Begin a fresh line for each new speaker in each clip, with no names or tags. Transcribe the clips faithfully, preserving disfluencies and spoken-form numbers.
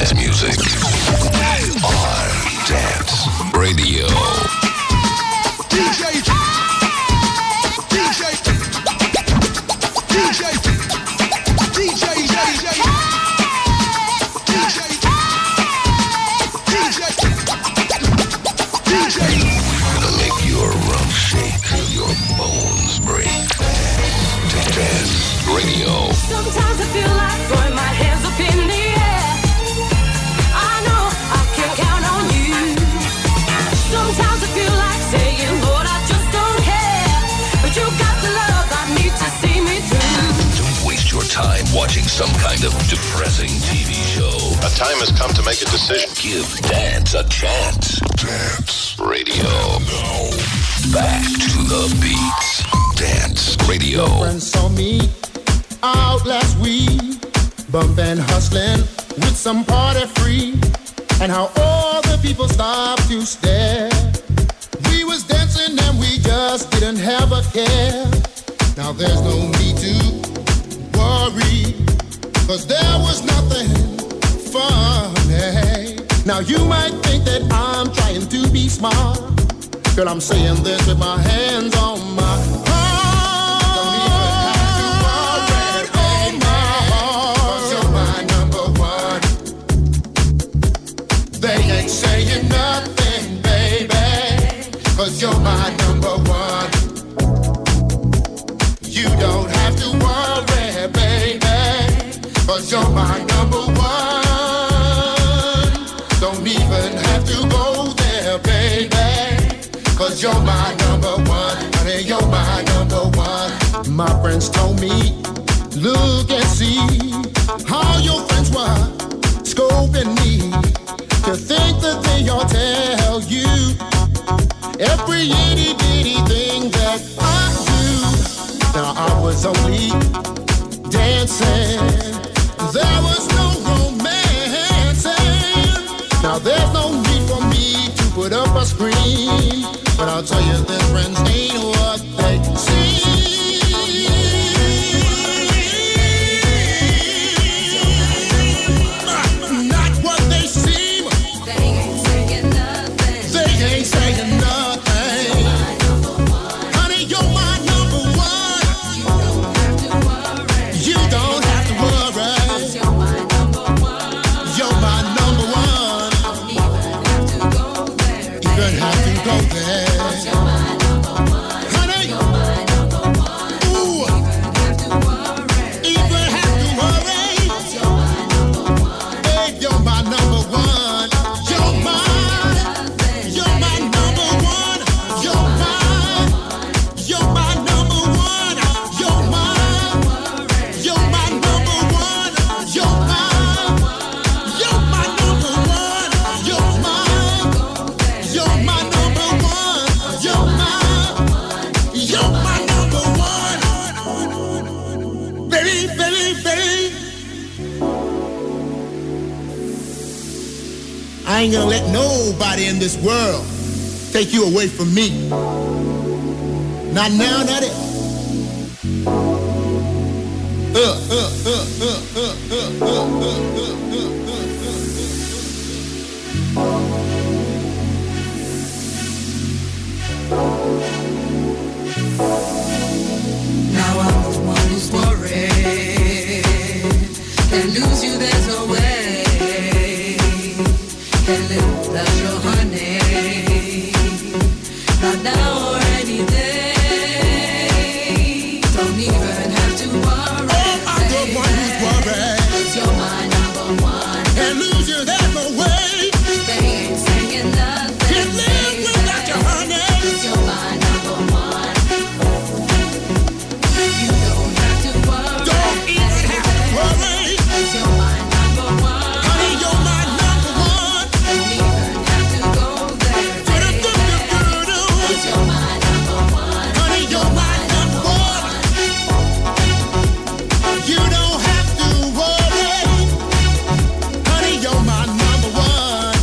dance music on Dance Radio.
D J, D J, D J, D J, D J, D J.
Gonna make your rump shake, your bones break. Dance Radio.
Sometimes I feel like throwing my hands up in the air. I know I can count on you. Sometimes I feel like saying, Lord, I just don't care. But you got the love I need to see me through.
Don't waste your time watching some kind of depressing T V show.
A time has come to make a decision.
Give dance a chance. Dance Radio. Now, back to the beats. Dance Radio.
Friends saw me out last week, bumping, hustling with some party free, and how all the people stopped to stare. We was dancing and we just didn't have a care. Now there's no need to worry, cause there was nothing funny. Now you might think that I'm trying to be smart. Girl, I'm saying this with my hands on my heart. Don't even have to worry, on my heart, cause you're my number one. They ain't saying nothing, baby, cause you're my number one. You don't have to worry, baby, cause you're my number one. Don't even have to go there, baby, cause you're my number one. Honey, you're my number one. My friends told me, look and see how your friends were scoping me, to think that they all tell you every itty bitty thing that I do. Now I was only dancing, there was no romancing. Now there's no need for me to put up a screen, but I'll tell you this, friends ain't what they seem. Not what they seem.
They ain't saying nothing.
They ain't saying nothing. Honey, you're my number one. You don't have to worry.
You're my number one.
You're my number one. Even have to go there.
You're my number one.
Honey,
You're my number one.
ooh,
Have to worry.
even have to worry.
You're my number one.
Hey, you're my number one. You're mine. You're my number one. You're mine. You're my number one. You're mine. You're my number one. You're mine. You're my number one. You're mine. You're my number one. You're mine. You're my number one. Baby, baby, baby. I ain't gonna let nobody in this world take you away from me. Not now, not it. Uh, uh, uh, uh, uh, uh, uh, uh, uh,
Now I'm the one who's worried. Can't lose you, there's no way. Can't live without your honey. Not now or any day. Don't even have to worry.
Oh, I'm the one who's worried.
'Cause you're my number one.
Can't lose you, there's no way.
They ain't saying nothing.
Can't live without your honey.
'Cause you're my number one. You don't have to worry.
Don't even have to worry.
'Cause you're my number one.
Honey, you're my number one.
Don't even have to go there.
Do-do-do-do-do-do.
'Cause you're my number one.
Honey, you're my number one. You don't have to worry. Honey, you're my number one.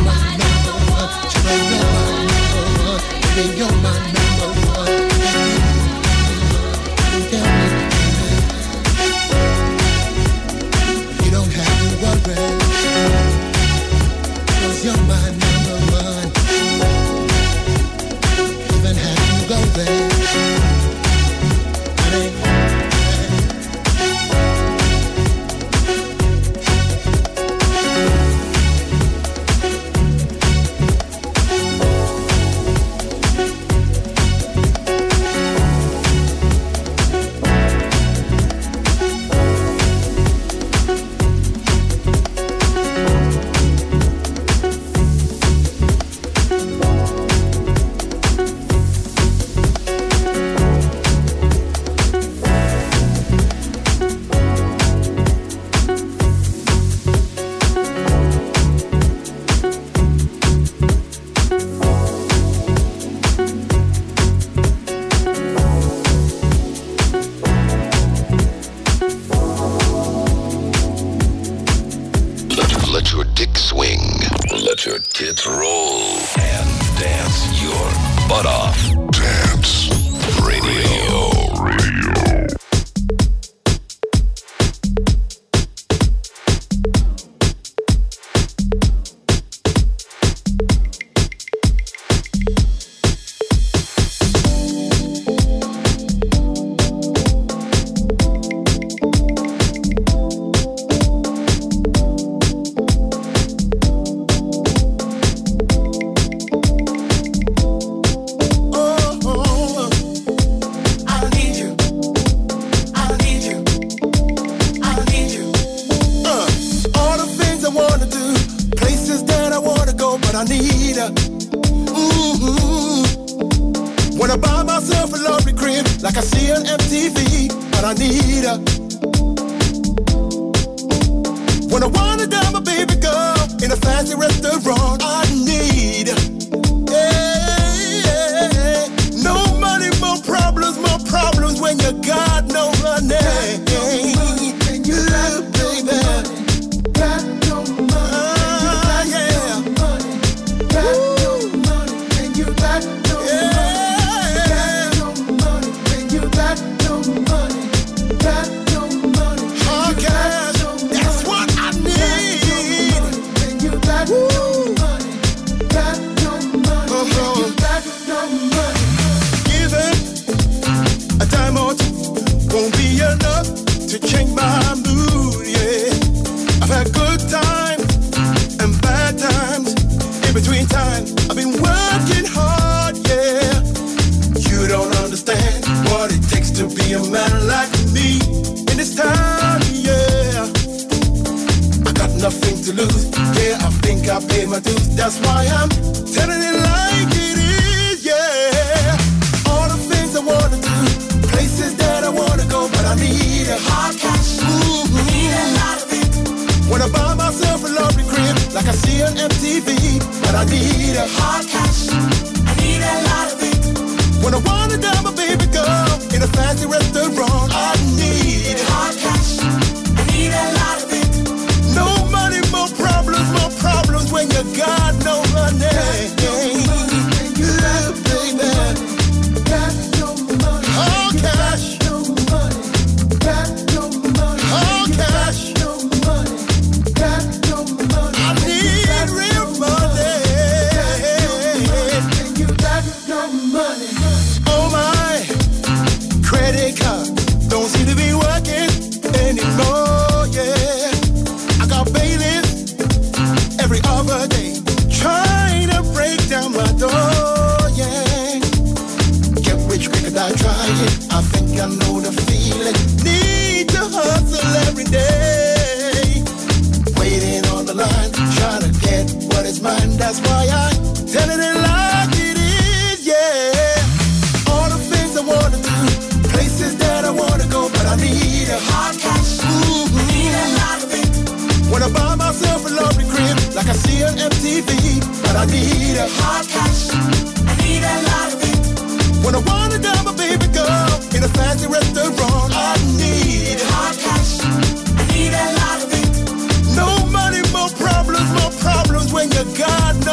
God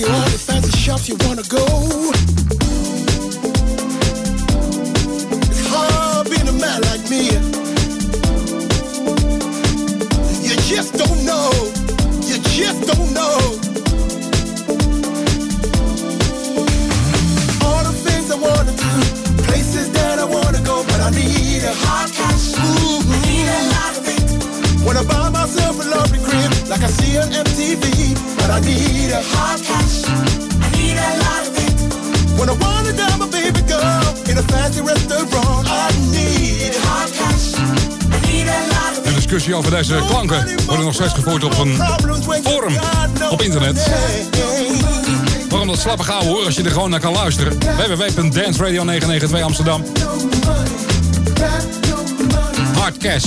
you all the fancy shops you wanna go. It's hard being a man like me. You just don't know. You just don't know. All the things I wanna do, places that I wanna go, but I need a hard cash. Ooh, I need a lot of it. Wanna buy myself a lovely crib, like I see on M T V, but I need a hard cash. I need a lot of it. Wanna wanna down my baby girl in a fancy restaurant. I need hard cash. I need a lot of it.
De discussie over deze klanken wordt nog steeds gevoerd op een forum op internet. Waarom dat slappe gauw hoor als je er gewoon naar kan luisteren? w w w punt dance radio negen negen twee Amsterdam. Hard Cash.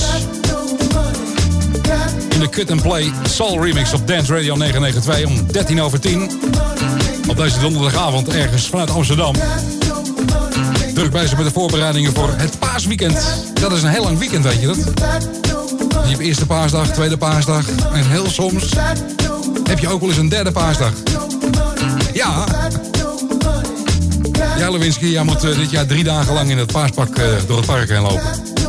In de Cut and Play Soul Remix op Dance Radio negen negen twee om dertien over tien. Op deze donderdagavond ergens vanuit Amsterdam. Druk bezig met de voorbereidingen voor het paasweekend. Dat is een heel lang weekend, weet je dat? Je hebt eerste paasdag, tweede paasdag. En heel soms heb je ook wel eens een derde paasdag. Ja. Ja, Lewinsky, jij moet uh, dit jaar drie dagen lang in het paaspak uh, door het park heen lopen.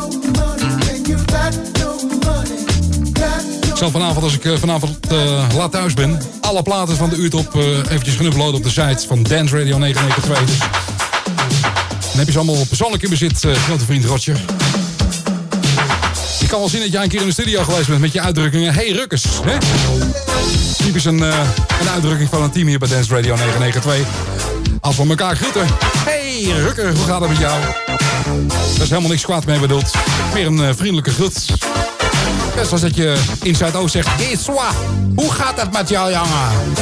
Ik zal vanavond, als ik uh, vanavond uh, laat thuis ben, alle platen van de uurtop uh, eventjes gaan uploaden op de site van Dance Radio negen negen twee. Dus dan heb je ze allemaal persoonlijk in bezit, uh, grote vriend Roger. Ik kan wel zien dat jij een keer in de studio geweest bent met je uitdrukkingen. Hey Rukkers, hè? Typisch een, uh, een uitdrukking van een team hier bij Dance Radio negen negen twee. Als we elkaar groeten. Hey Rukker, hoe gaat het met jou? Daar is helemaal niks kwaad mee bedoeld. Meer een uh, vriendelijke groet. Net zoals dat je in Zuidoost zegt. Hey Swa, hoe gaat het met jou, jongen?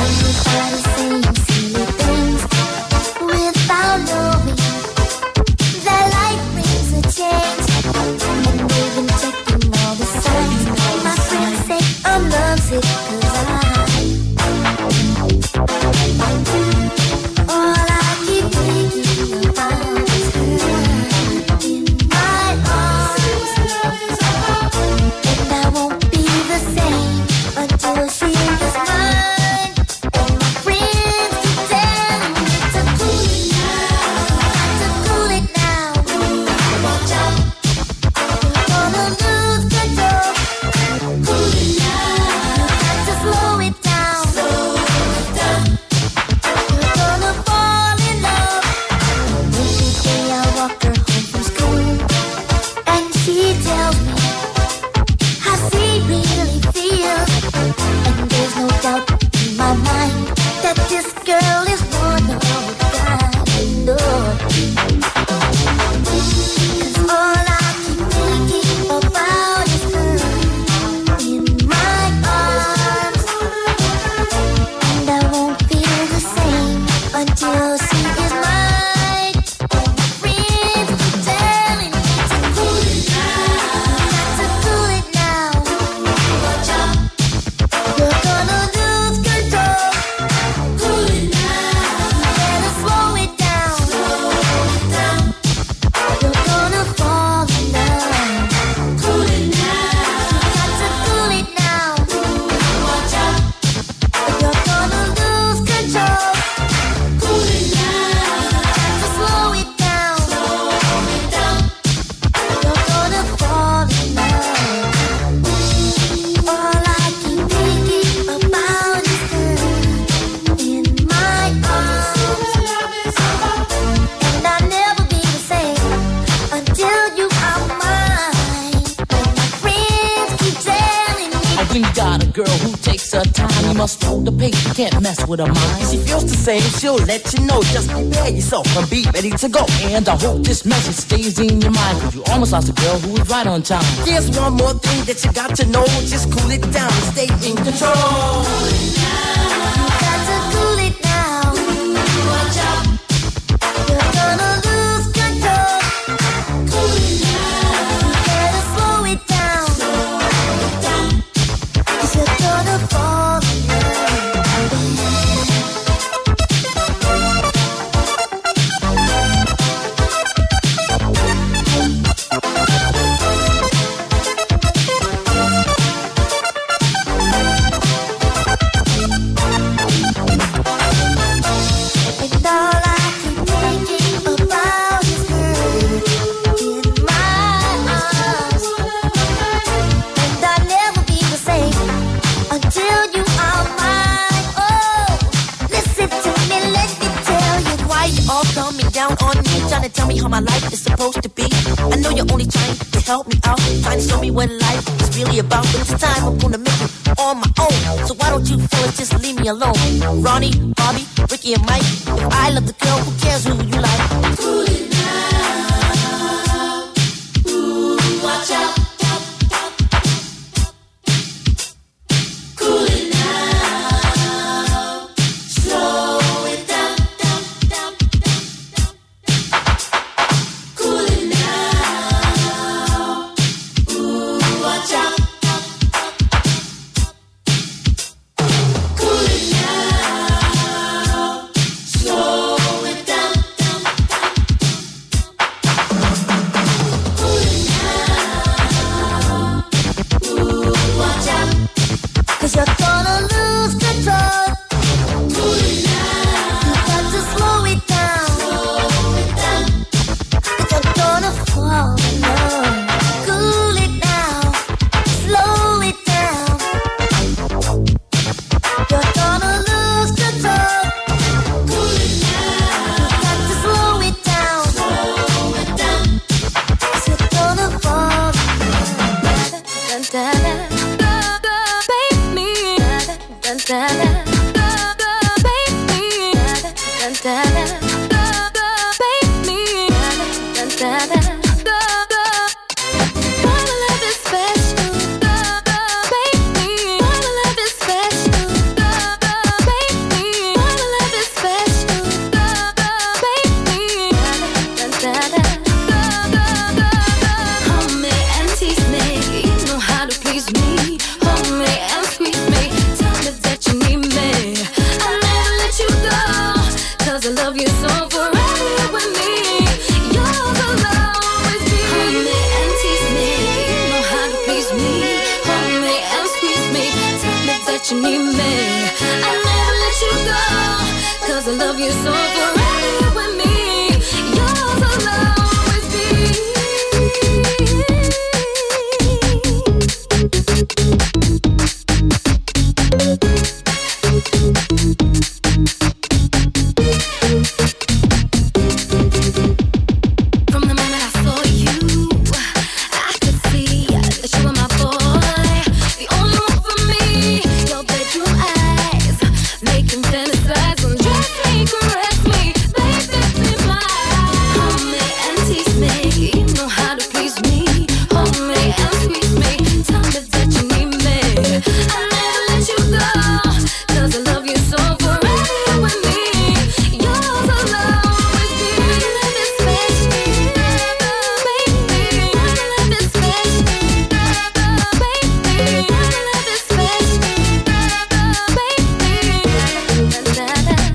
Can't mess with her mind. If she feels the same, she'll let you know. Just prepare yourself and be ready to go. And I hope this message stays in your mind, cause you almost lost a girl who was right on time. There's one more thing that you got to know. Just cool it down and stay in control. Cool it down. You got to cool it down. Watch out. You're gonna lose control. Cool it down. You better slow it down. Slow it down. Cause you're gonna fall in love. trying to tell me how my life is supposed to be. I know you're only trying to help me out, trying to show me what life is really about. But this time I'm gonna make it on my own. So why don't you fellas just leave me alone? Ronnie, Bobby, Ricky, and Mike. If I love the girl, who cares who you like? Cool it now. Ooh, watch out. Cool it now. Slow it down, down, down, down, down. Cool it now. Ooh, watch out. Cool it now. Slow it down, down, down. Cool it now. Ooh, watch out. Cause you're gonna lose control. Cool it now. You got to slow it down. Slow it down. Cause you're gonna fall in love. Cool it now. Slow it down. You're gonna lose control. Cool it now. You got to slow it down. Slow it down. Cause you're gonna fall in love. Dun, dun, dun. Dun, dun, dun. Baby, dun, dun, dun. Baby, dun, dun, dun. My love is special. Baby, my love is special. Baby, my love is special. Baby, dun, dun, dun. Hold me and tease me. You know how to please me. Hold me and squeeze me. Tell me that you need me. I'll never let you go. Cause I love you so forever you're with me. Yours will always be. Hold me and tease me. You know how to please me. Hold me and squeeze me. Tell me that you need me. I'll never let you go. Cause I love you so forever you're with me. Yours will always be. From the moment I saw you, I could see that you were my boy, the only one for me. Your bedroom eyes make him fantasize and dress me, caress me, baby, be mine. Hold me and tease me, you know how to please me. Hold me and squeeze me, tell me that you need me. I'll never let you go, cause I love you so forever you're with me. Yours will always be. My love is special, baby. My love is special, baby. My love is special, baby. Da, da, da.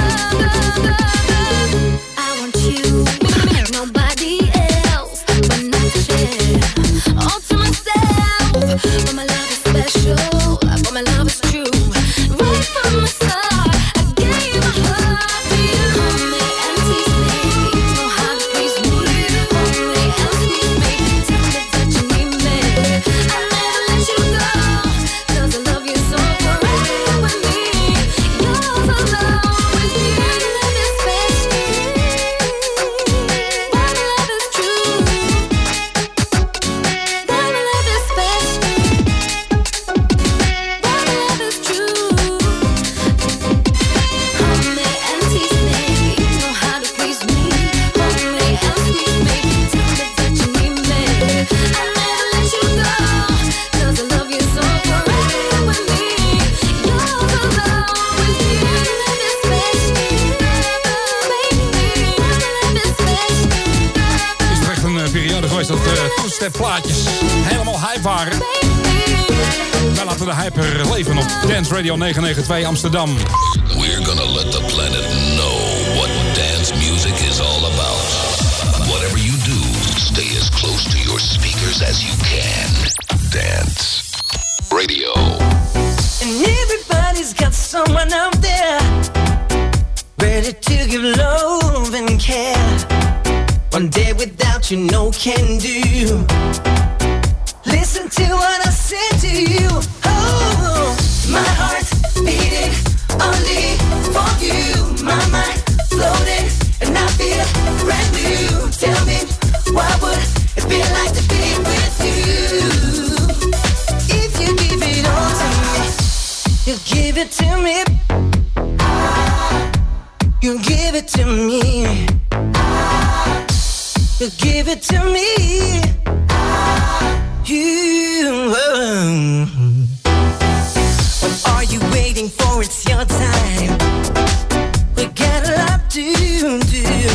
I want you, nobody else, but not to share. All to myself, but my love is special, but my love is true. Right from the start, I gave my heart to you. Hold me and tease me, you know how to please me. Hold me and squeeze me, tell me that you need me. I'll never let you go, cause I love you so forever you're with me. Yours will always be. My love is special, my love is true. My love is special, my love is true. Hold me and tease me, you know how to please me. Hold me and squeeze me, tell me that you need me. I'll never let you go, cause I love you so forever you're with me. Yours will always be. My love is special, baby. My love is special,
Is er echt een eh, periode geweest dat uh, two-step plaatjes helemaal hype waren? Wij laten de hype er leven op Dance Radio negen negen twee Amsterdam.
We're gonna let the planet know what dance music is all about. Whatever you do, stay as close to your speakers as you can. Dance Radio.
And everybody's got someone out there ready to give love and care. One day without you, no can do. Listen to what I said to you. Oh, my heart's beating only for you. My mind floating and I feel brand new. to me. You give it to me. You give it to me. You. What are you waiting for? It's your time. We got a lot to do.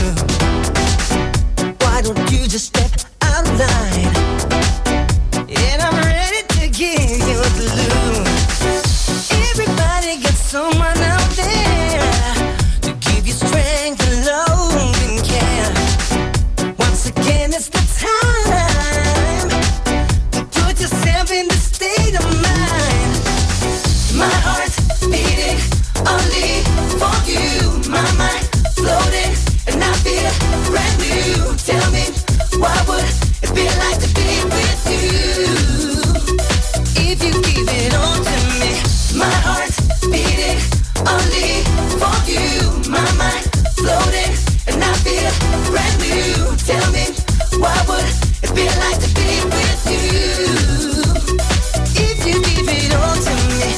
Why don't you just step out of line? And I'm ready to give you a clue. Everybody got someone out there to give you strength and love and care. Once again, it's the time to put yourself in the state of mind. My heart's beating only for you. My mind floating and I feel brand new. Tell me, what would it be like to be with you? If you give it all to me, my heart's beating only for you. My mind floating and I feel brand new. Tell me, what would it be like to be with you? If you give it all to me,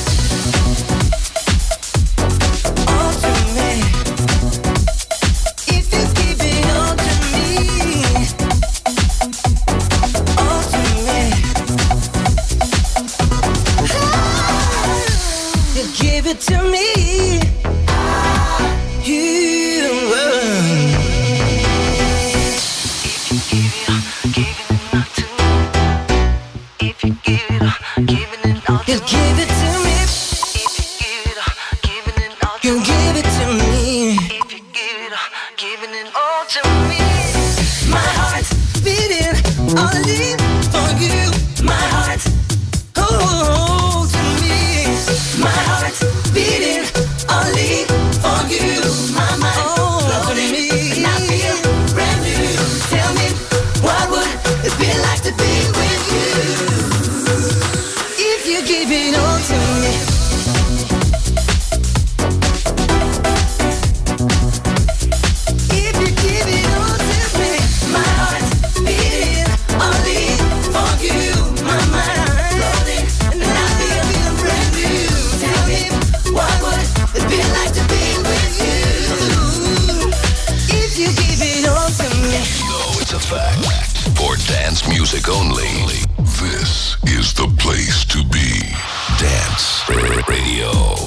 all to me. If you give it all to me, all to me. You give it to me. You give it to me. You give it to me. Giving it all to me. My heart's beating only for you. My heart's oh to me. My heart's beating only for you. My mind oh, to me. And I feel brand new. Tell me, what would it be like to be with you? If you give it all to me. If you give it all to me, my heart's beating only for you. My mind rolling and I feel brand new. Tell me, what would it be like to be with you? If you give it all to me.
No, it's a fact. For dance music only, this is the place to be. Dance Radio.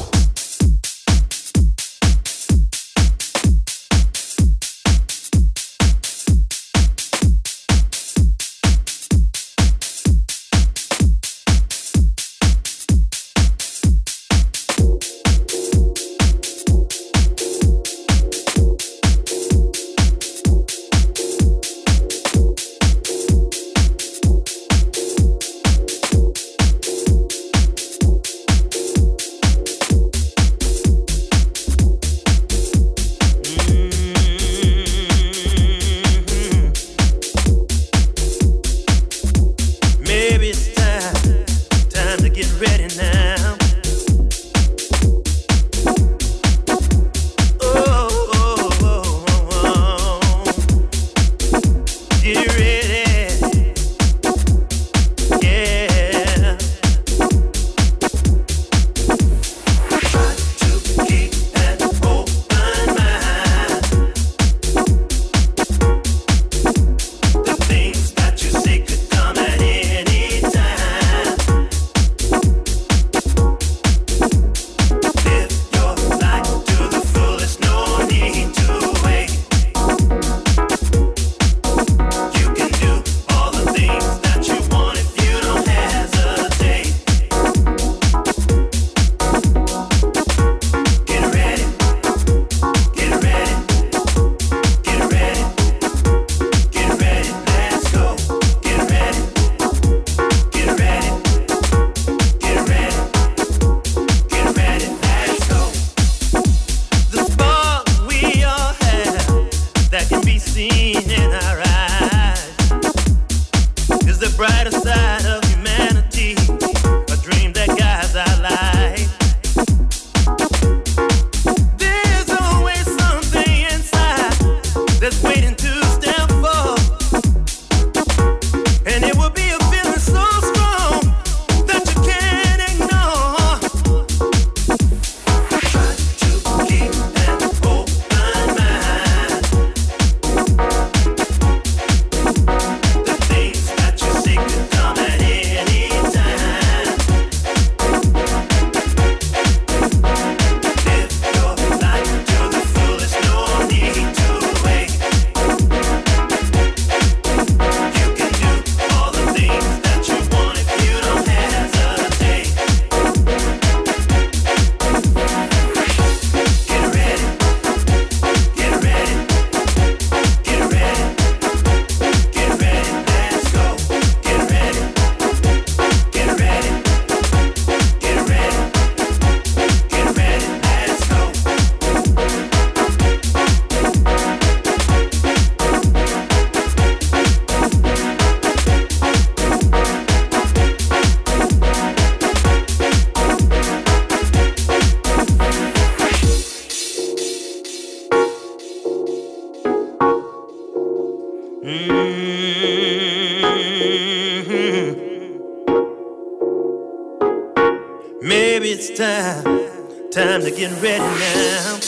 to get ready now.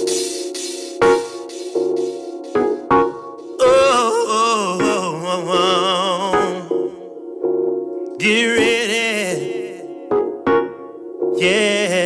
Oh, oh, oh, oh, oh. Get ready. Yeah.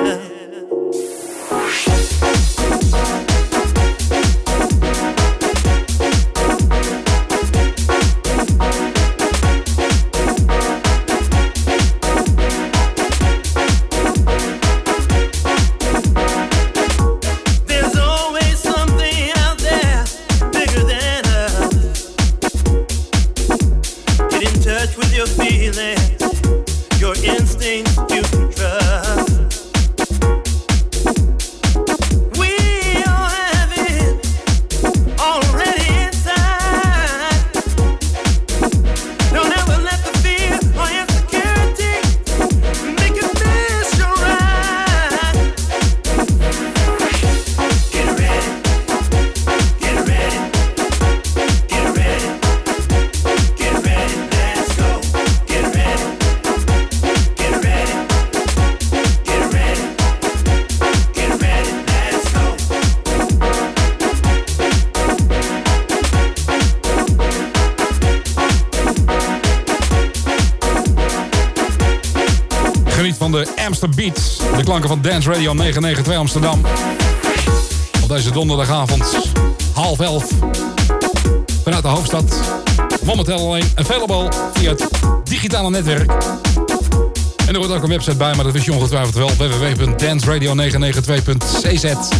Beats, de klanken van Dance Radio negenhonderdnegenennegentig Amsterdam. Op deze donderdagavond, half elf. Vanuit de hoofdstad. Momenteel alleen available via het digitale netwerk. En er wordt ook een website bij, maar dat wist je ongetwijfeld wel. w w w punt dance radio negenhonderdnegenennegentig punt c z.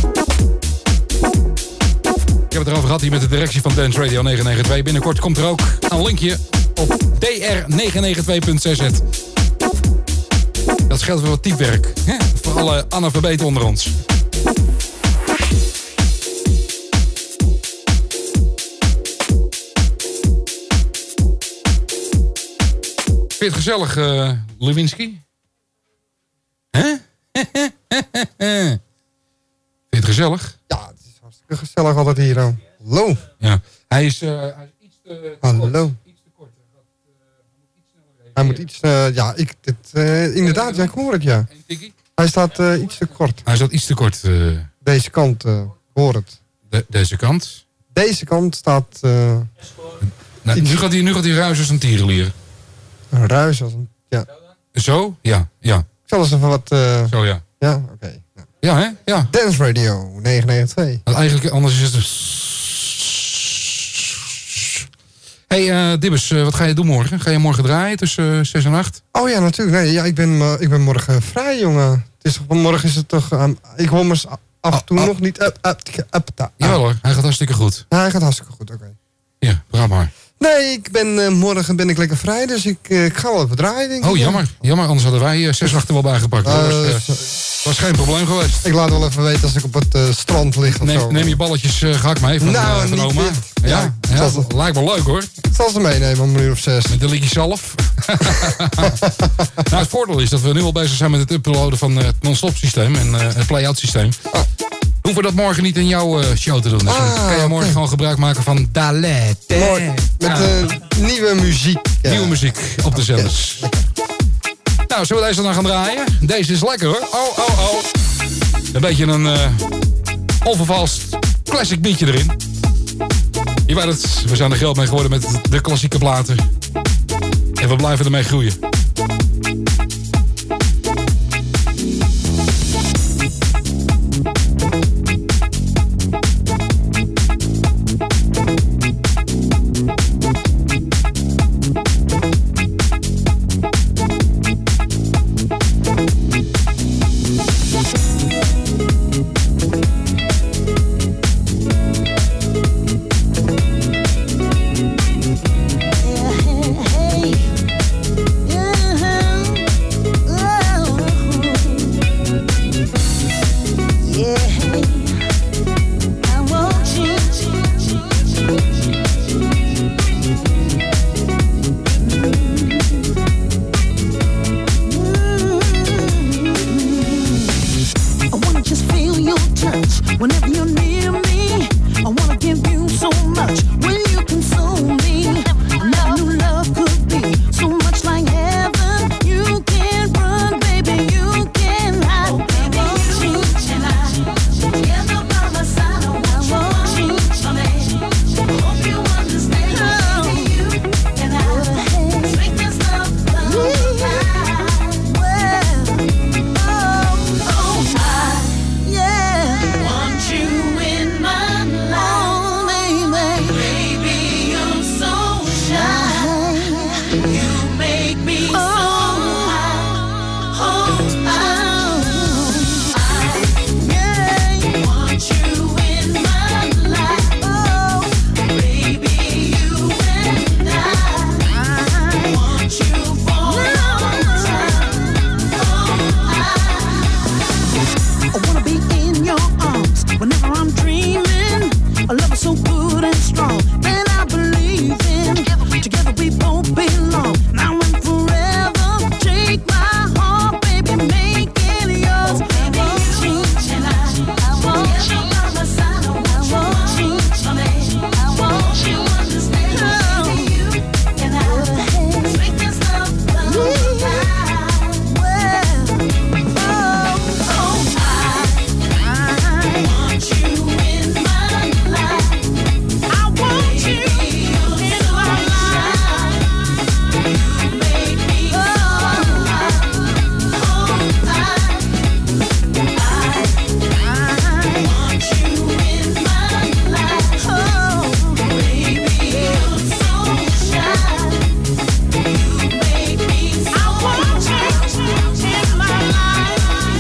Ik heb het erover gehad hier met de directie van Dance Radio negenhonderdnegenennegentig. Binnenkort komt er ook een linkje op d r negenhonderdnegenennegentig punt c z. Dat scheelt weer wat typewerk. Hè? Voor alle analfabeten onder ons. Vind je het gezellig, uh, Lewinsky? Hè? Vind je het gezellig?
Ja, het is hartstikke gezellig altijd hier. Oh. Hallo.
Ja. Hij is, uh, hij is iets te
Hallo.
Kort. Iets te kort. Hij, gaat, uh, hij moet iets sneller reageren.
Hij moet iets... Uh, ja, ik... Dit, uh, inderdaad, ja, ik hoor het, ja. Hij staat uh, iets te kort.
Hij staat iets te kort. Uh,
Deze kant, uh, ik hoor het.
De, deze kant?
Deze kant staat... Uh,
nou, nu, gaat hij, nu gaat hij ruisen als een tierenlier.
Een ruis als een... Ja.
Zo? Ja, ja.
Ik zal eens even wat... Uh,
Zo, ja.
Ja, oké. Okay. Ja.
ja, hè? Ja.
Dance Radio negenhonderdnegenennegentig.
Want eigenlijk, anders is het... Hé, hey, uh, Dibbes, uh, wat ga je doen morgen? Ga je morgen draaien tussen uh, zes en acht?
Oh ja, natuurlijk. Nee, ja, ik, ben, uh, ik ben morgen vrij, jongen. Het is toch, morgen is het toch... Um, ik hoor me af en toe oh, oh. nog niet... Up, up, up, up,
ja hoor, hij gaat hartstikke goed.
Ja, hij gaat hartstikke goed, oké. Okay.
Ja, praat maar.
Nee, ik ben, uh, morgen ben ik lekker vrij, dus ik, uh, ik ga wel even draaien, denk ik.
Oh, jammer. Jammer, anders hadden wij uh, zes acht er wel bijgepakt. Uh, dat was, uh, was geen probleem geweest.
Ik laat wel even weten als ik op het uh, strand lig of
neem,
zo.
Neem je balletjes uh, gehakt mee van,
nou,
uh, van oma.
Dit.
Ja, ja, ja ze... lijkt wel leuk hoor.
Ik zal ze meenemen om een uur of zes.
Met een likje zalf. Nou, het voordeel is dat we nu al bezig zijn met het uploaden van uh, het non-stop systeem en uh, het play-out systeem. Oh. Hoeven we dat morgen niet in jouw uh, show te doen. Dus ah, kan je morgen okay. gewoon gebruik maken van Dalet.
Mooi. Met ja. uh, nieuwe muziek. Ja.
Nieuwe muziek op de zenders. Okay. Nou, zullen we deze dan gaan draaien? Deze is lekker hoor. Oh, oh, oh. Een beetje een uh, onvervalst classic beatje erin. Je weet het, we zijn er geld mee geworden met de klassieke platen. En we blijven ermee groeien.
Change. your arms. Whenever I'm dreaming, a love is so good and strong. And I believe in, together we both belong. Now and forever, take my heart, baby, make it yours. Baby, you and I, I want you by my side. I want you, baby, I want you understand. Baby, you and I, make this love love time. Well, oh, oh, I, I want you in my life. I want you in my life. You make me so high. Oh, I, I, I want you in my life. Oh, baby, you're so shy. You make me so I want you in my life.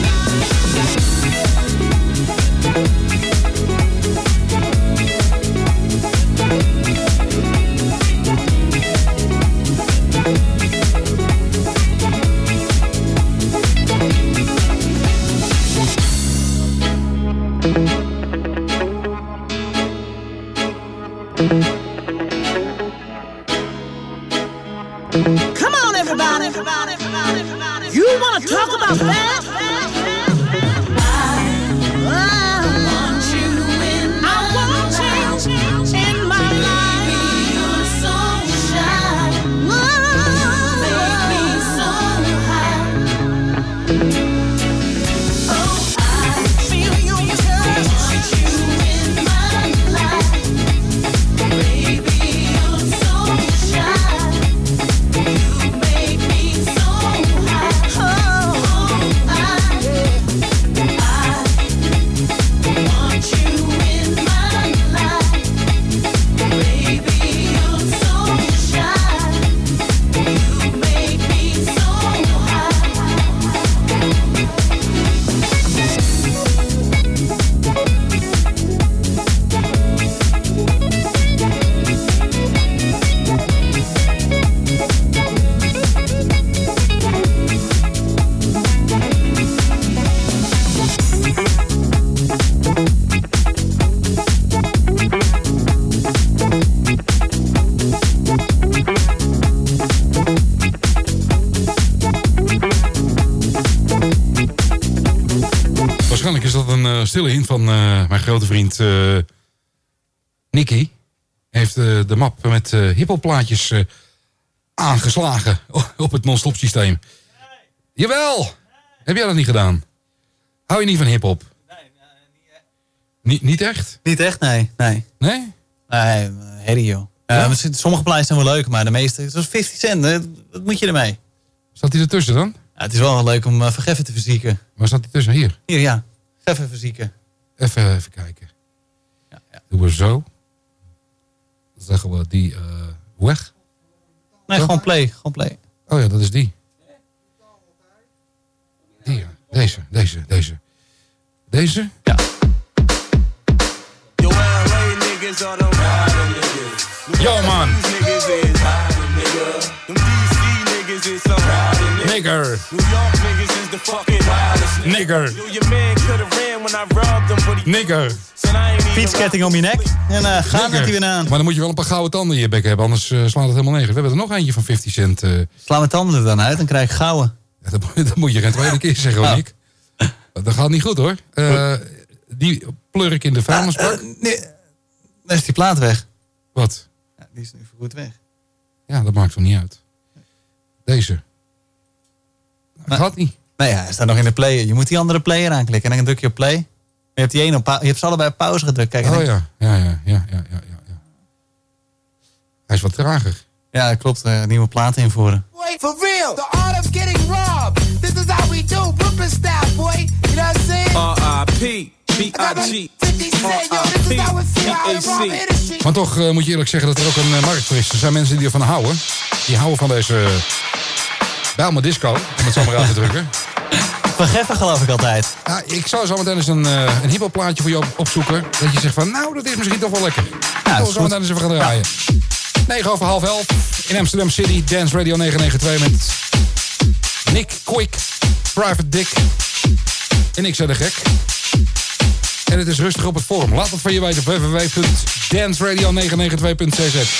Come on, everybody. You want to talk about that? I want you in my life. In my life. You're so shy. You make me so high. Oh, I feel your touch. Want you in my life. Baby, you're so shy. You make me so high. Oh, I, I want you in my life. Baby, you're so shy. You make me so high.
Waarschijnlijk is dat een uh, stille hint van uh, mijn grote vriend uh, Nicky. Heeft uh, de map met uh, hiphopplaatjes uh, aangeslagen op het non-stop systeem. Nee. Jawel! Nee. Heb jij dat niet gedaan? Hou je niet van hiphop? Nee, nee, niet echt. Niet, niet echt?
Niet echt, nee. Nee?
Nee,
nee herrie joh. Ja? Uh, sommige plaatjes zijn wel leuk, maar de meeste... Zoals vijftig cent, hè? Wat moet je ermee?
Zat hij ertussen dan?
Ja, het is wel leuk om uh, Vergeffen te verzieken.
Waar zat hij tussen? Hier?
Hier, ja. Even verzieken.
Even, even kijken.
Ja, ja.
Doen we zo. Dan zeggen we die uh, weg.
Nee, gewoon play. Gewoon play.
Oh ja, dat is die. Die, ja. Deze, deze, deze. Deze?
Ja.
Yo man. Nigger. Nigger. Nigger.
Fietsketting om je nek. En uh, gaan met die weer aan.
Maar dan moet je wel een paar gouden tanden in je bek hebben. Anders uh, slaat het helemaal nergens. We hebben er nog eentje van vijftig cent. Uh.
Sla mijn tanden er dan uit. Dan krijg ik gouden.
Ja, dat, dat moet je geen tweede keer zeggen, hoor, Nick. Dat gaat niet goed, hoor. Uh, die pleur ik in de vuilnisbak. Uh, uh,
nee. Dan is die plaat weg.
Wat?
Ja, die is nu voorgoed weg.
Ja, dat maakt toch niet uit. Deze. Dat
maar,
gaat niet.
Nee, ja, hij staat nog in de player. Je moet die andere player aanklikken en dan druk je op play. Je hebt, die ene op je hebt ze allebei op pauze gedrukt. Kijk,
oh
denk...
ja. Ja, ja, ja, ja, ja, ja. Hij is wat trager.
Ja, klopt. Uh, nieuwe platen invoeren.
Boy, for real, the art of getting robbed. This is how we do, Brooklyn style, boy. You know what I'm saying?
R I P B I G
Maar toch uh, moet je eerlijk zeggen dat er ook een uh, markt voor is. Er zijn mensen die ervan houden. Die houden van deze uh, Bijlmer disco, om het zo maar uit te drukken.
Van Geffen geloof ik altijd.
Ja, ik zou zo meteen eens een, uh, een hiphopplaatje voor je op opzoeken. Dat je zegt van, nou, dat is misschien toch wel lekker. Ja, dat we zo meteen eens even gaan draaien. Ja. negen over half elf in Amsterdam City. Dance Radio negen negen twee met Nick Quick, Private Dick en ik zei de gek. En het is rustig op het forum. Laat het van je weten op w w w punt dance radio negen negen twee punt c z.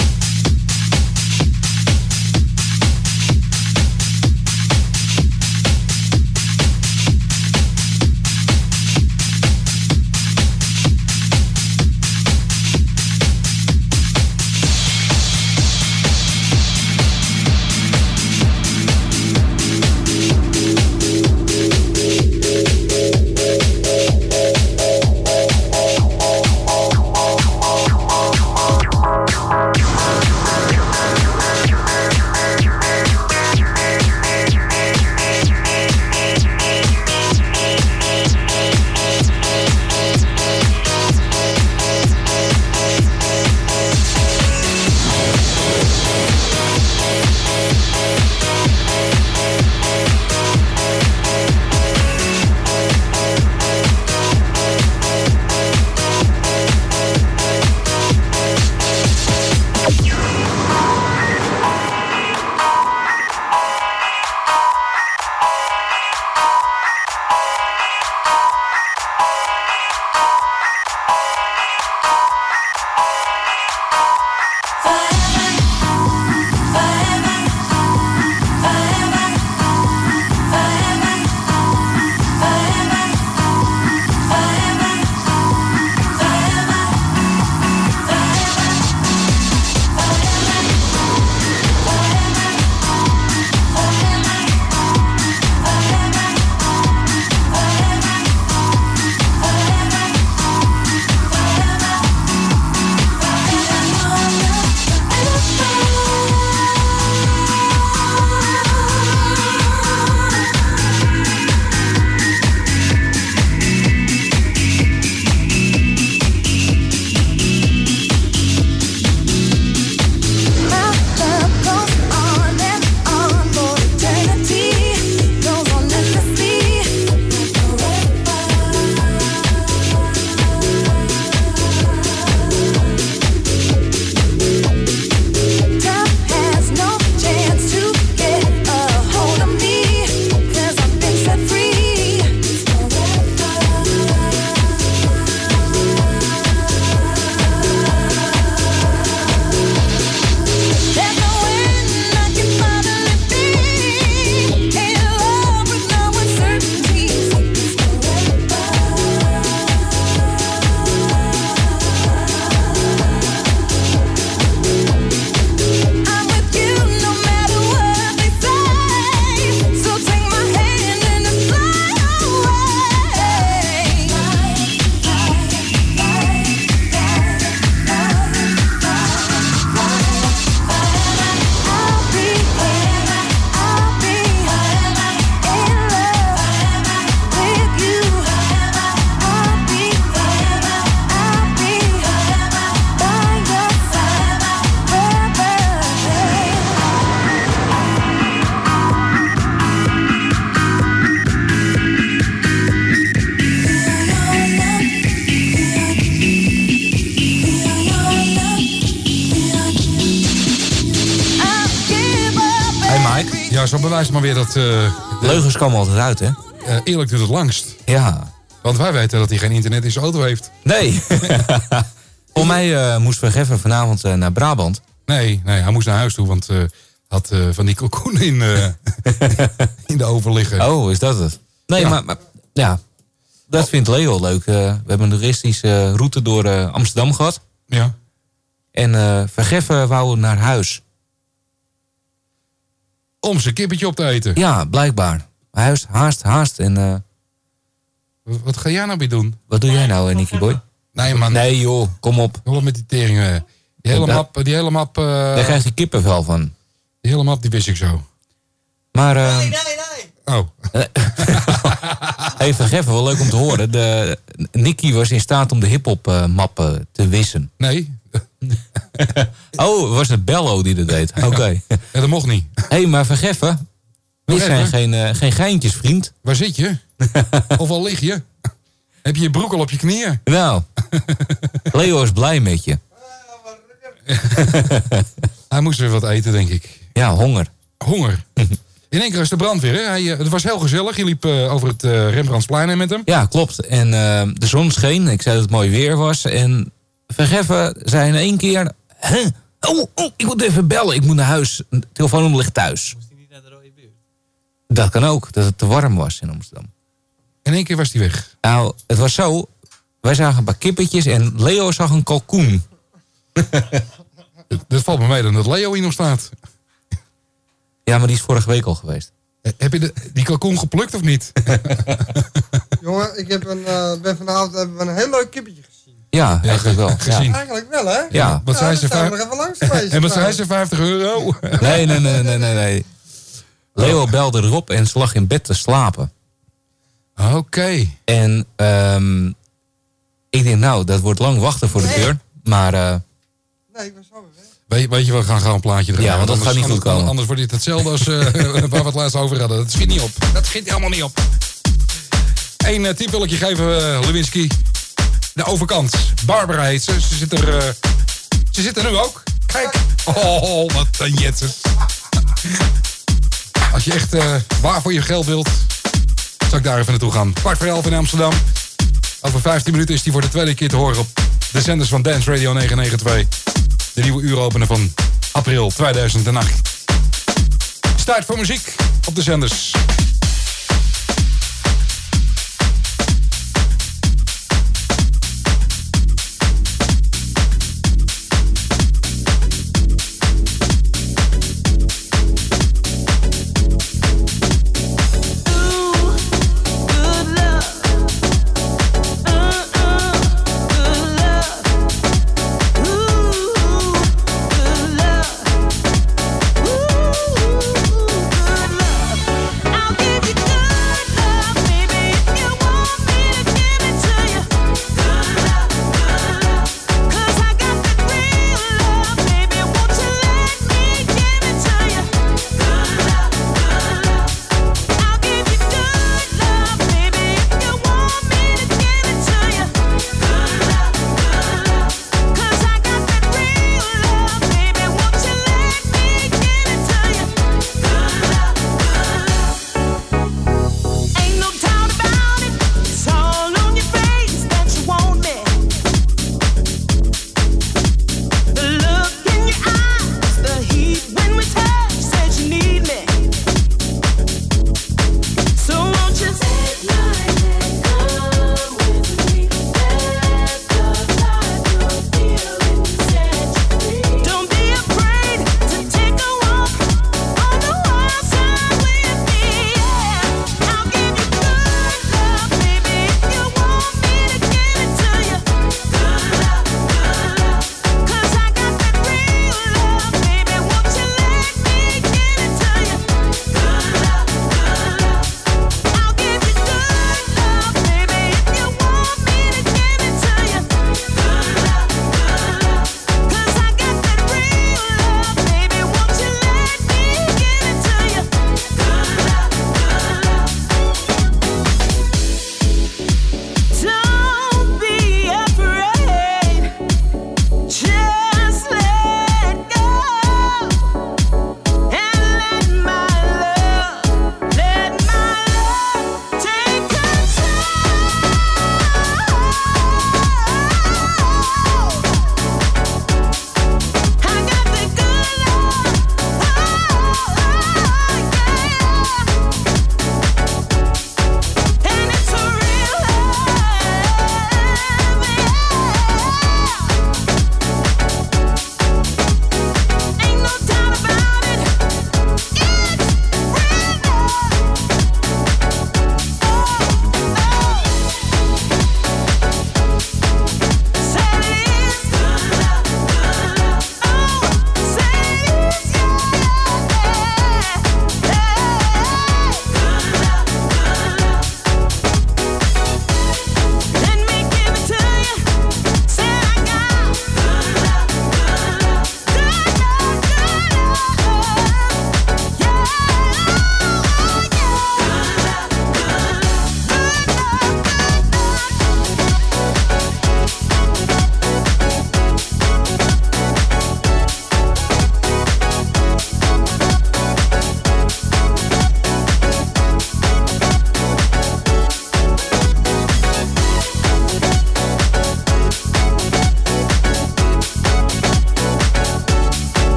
Ja, zo bewijst maar weer dat... Uh,
Leugens komen altijd uit, hè?
Uh, eerlijk doet het langst.
Ja.
Want wij weten dat hij geen internet in zijn auto heeft.
Nee. Voor mij uh, moest Vergeffen vanavond uh, naar Brabant.
Nee, nee, hij moest naar huis toe, want uh, had uh, van die kalkoen in, uh, in de oven liggen.
Oh, is dat het? Nee, ja. maar, maar ja, dat oh. vindt Leo leuk. Uh, we hebben een toeristische route door uh, Amsterdam gehad.
Ja.
En uh, Vergeffen wou naar huis.
Om zijn kippetje op te eten?
Ja, blijkbaar. Huis, haast, haast. En, uh,
wat, wat ga jij nou weer doen?
Wat doe jij nou, Nicky Boy?
Nee, man.
Nee, joh, kom op.
Kom op met die teringen. Die hele map... Die hele map uh,
daar krijg je kippenvel van.
Die hele map, die wist ik zo.
Maar... Uh,
nee, nee, nee. Oh.
Hey, Vergeffen, wel leuk om te horen. De, Nicky was in staat om de hiphop uh, mappen te wissen.
Nee.
Oh, was het Bello die dat deed? Oké. Okay.
Ja, dat mocht niet.
Hé, hey, maar Vergeffen, dit zijn geen, uh, geen geintjes, vriend.
Waar zit je? Of al lig je? Heb je je broek al op je knieën?
Nou, Leo is blij met je.
Hij moest weer wat eten, denk ik.
Ja, honger.
Honger. In één keer is de brandweer, hè? Hij, uh, het was heel gezellig. Je liep uh, over het uh, Rembrandtsplein heen met hem.
Ja, klopt. En uh, de zon scheen. Ik zei dat het mooi weer was. En Vergeffen zei in één keer... Huh? Oh, oh, ik moet even bellen. Ik moet naar huis. De telefoonnummer ligt thuis. Moest hij niet naar de rode buurt? Dat kan ook. Dat het te warm was in Amsterdam.
In één keer was hij weg.
Nou, het was zo. Wij zagen een paar kippetjes en Leo zag een kalkoen.
Dat valt me mee dan dat Leo hier nog staat.
Ja, maar die is vorige week al geweest.
Heb je de, die kalkoen geplukt of niet?
Jongen, ik heb een, uh, ben vanavond hebben we een heel leuk kippetje gezien.
Ja,
ja
eigenlijk wel.
Gezien.
Ja. Eigenlijk wel, hè?
Ja.
Wat zijn ze?
Vijf... nog even langs geweest.
En wat zijn ze? vijftig euro?
Nee, nee, nee, nee, nee. nee. Leo belde erop en ze lag in bed te slapen.
Oké. Okay.
En um, ik denk, nou, dat wordt lang wachten voor de deur. Maar... Uh,
nee, ik ben zo weer weg.
Weet, weet je, we gaan gewoon een plaatje draaien.
Ja, want dat
anders,
gaat niet goed komen.
Anders wordt dit hetzelfde als uh, waar we het laatst over hadden. Dat schiet niet op. Dat schiet helemaal niet op. Eén uh, tip wil ik je geven, uh, Lewinsky. De overkant. Barbara heet ze. Ze zit er, uh, ze zit er nu ook. Kijk. Oh, wat een jetses. Als je echt uh, waar voor je geld wilt, zal ik daar even naartoe gaan. Kwart voor elf in Amsterdam. Over vijftien minuten is die voor de tweede keer te horen op de zenders van Dance Radio negen negen twee. De nieuwe uuropener van april tweeduizend acht. Start voor muziek op de zenders.
I'll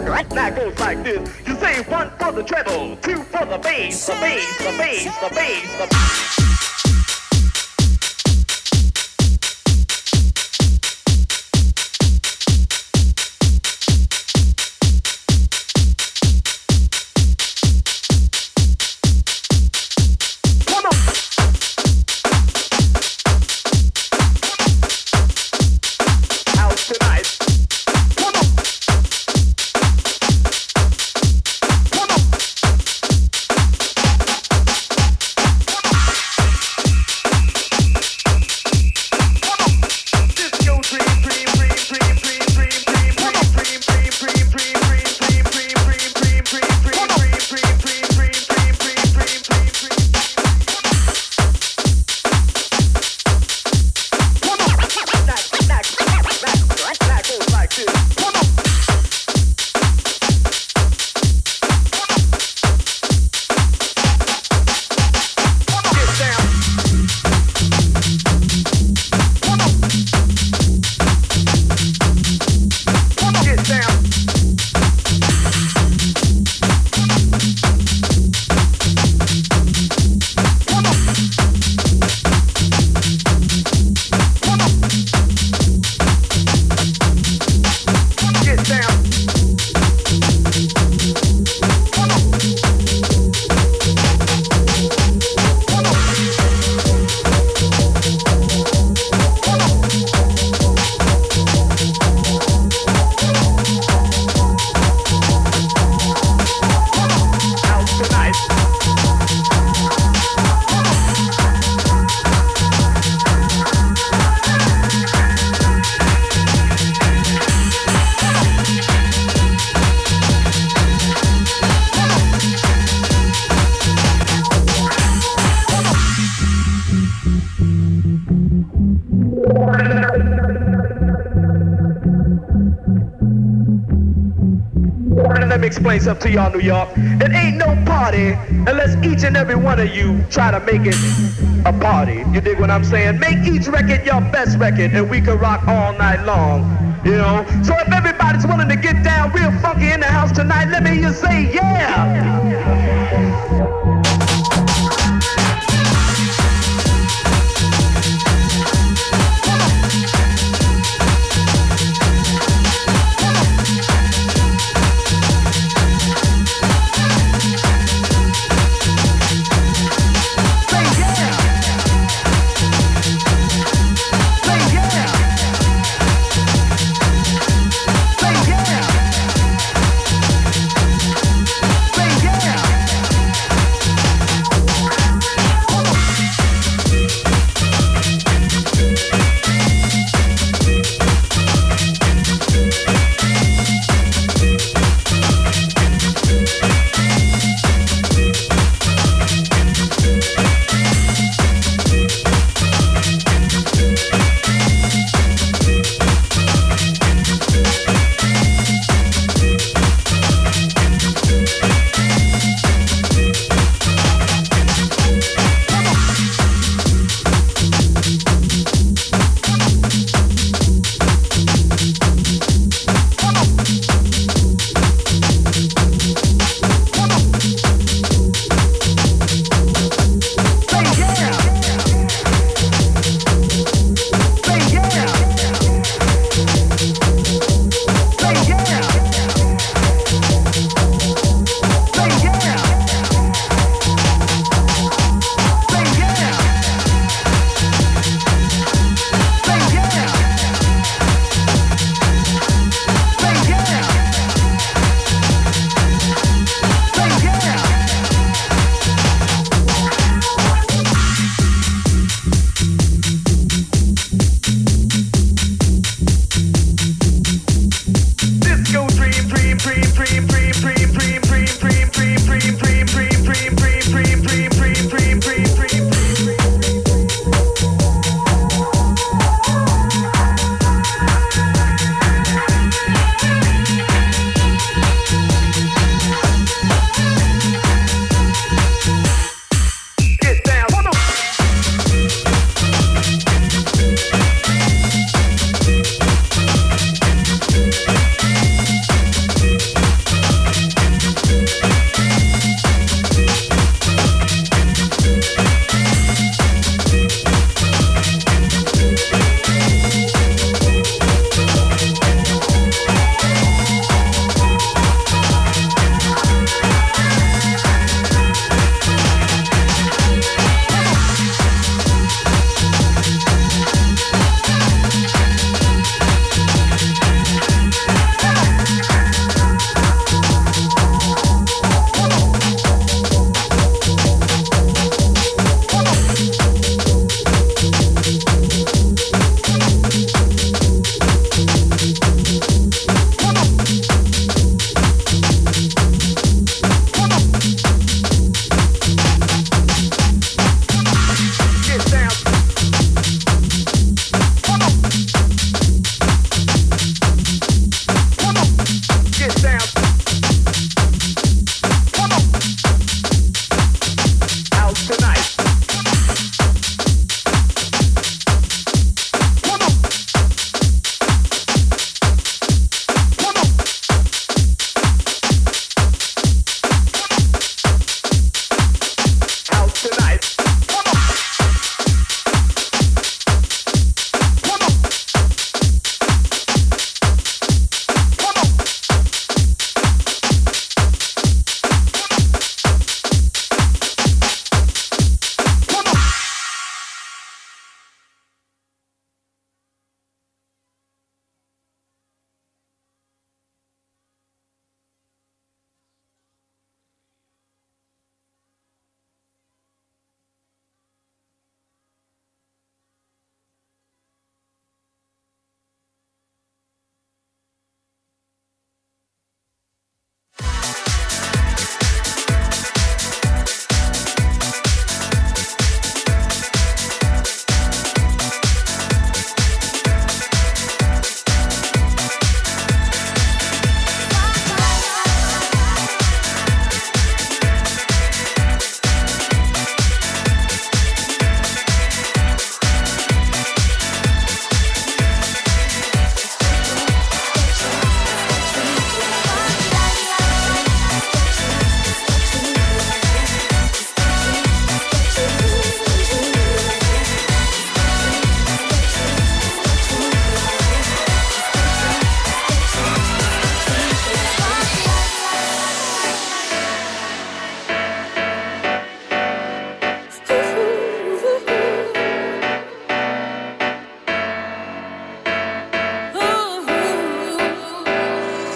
right now goes like this. You say one for the treble, two for the bass, the bass, the bass, the bass, the bass. Explain something to y'all, New York. It ain't no party unless each and every one of you try to make it a party. You dig what I'm saying? Make each record your best record, and we can rock all night long. You know. So if everybody's willing to get down real funky in the house tonight, let me hear you say yeah.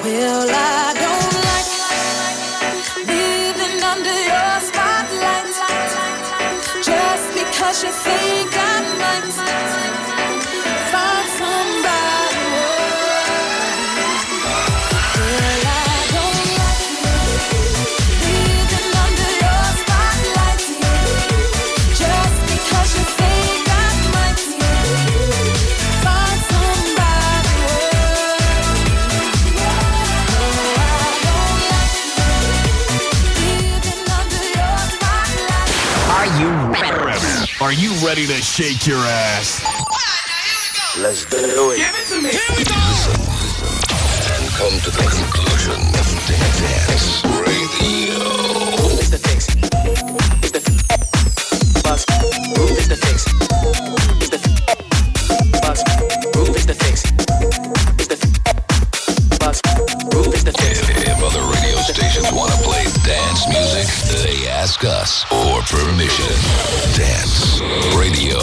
Well, I don't like living under your spotlight just because you think I might find somebody worthy. Well, I don't like living under your spotlight just because you think I might find somebody worthy.
Are you ready? Are you ready to shake your ass?
Let's do it.
Give it to me. Here we go.
Listen, listen, and come to the conclusion of Dance Radio.
It's the fix. It's the bus. Roof is the fix. It's the bus. Roof is the fix. It's the bus. Roof is the fix.
If other radio stations want to play dance music, they ask us for permission. Dance Radio.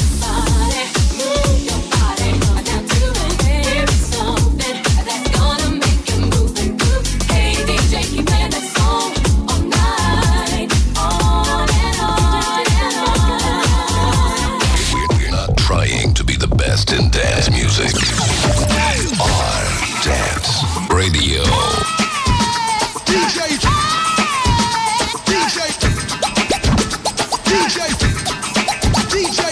We're not trying to be the best in dance music. We are Dance Radio.
D J, D J, D J, D J, D J,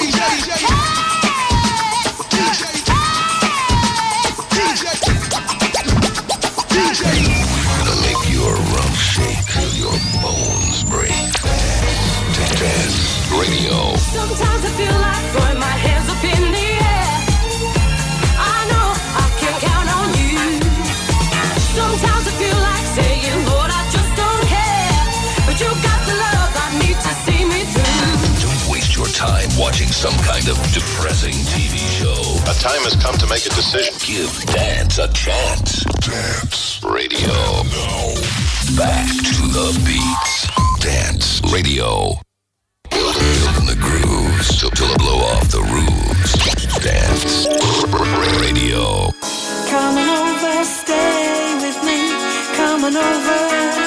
D J.
We're gonna make your rump shake till your bones break. Dance Radio.
Sometimes I feel like throwing my hands up in the air. I know I can count on you. Sometimes I feel like saying, Lord, I just don't care. But you got the love I need to see me through.
Don't waste your time watching some kind of depressing T V show.
A time has come to make a decision.
Give dance a chance. Dance Radio. Now, back to the beats. Dance Radio. Building the grooves till, till I blow off the roofs. Dance Radio.
Come on over, stay with me. Come on over.